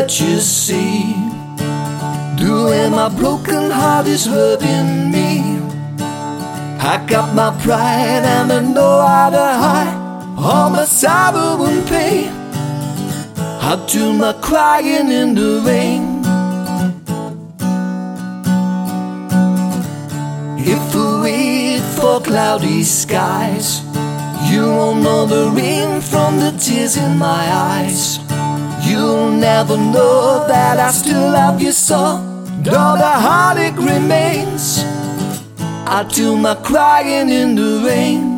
let you see the way my broken heart is hurting me. I got my pride and I know how to hide all my sorrow and pain. I do my crying in the rain. If we wait for cloudy skies, you won't know the rain from the tears in my eyes. You'll never know that I still love you so, though the heartache remains. I do my crying in the rain.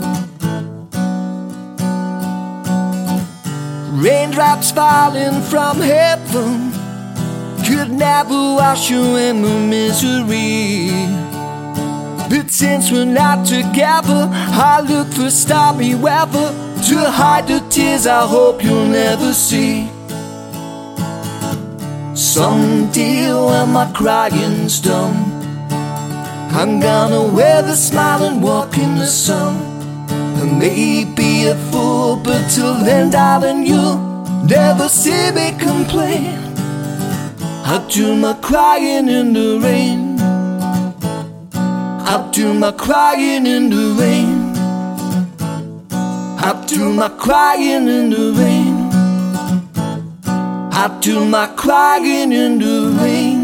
Raindrops falling from heaven could never wash away my misery. But since we're not together, I look for stormy weather to hide the tears I hope you'll never see. Someday when my crying's done, I'm gonna wear the smile and walk in the sun. I may be a fool, but till then, darling, you'll never see me complain. I do my crying in the rain. I do my crying in the rain. I do my crying in the rain. I do my crying in the rain.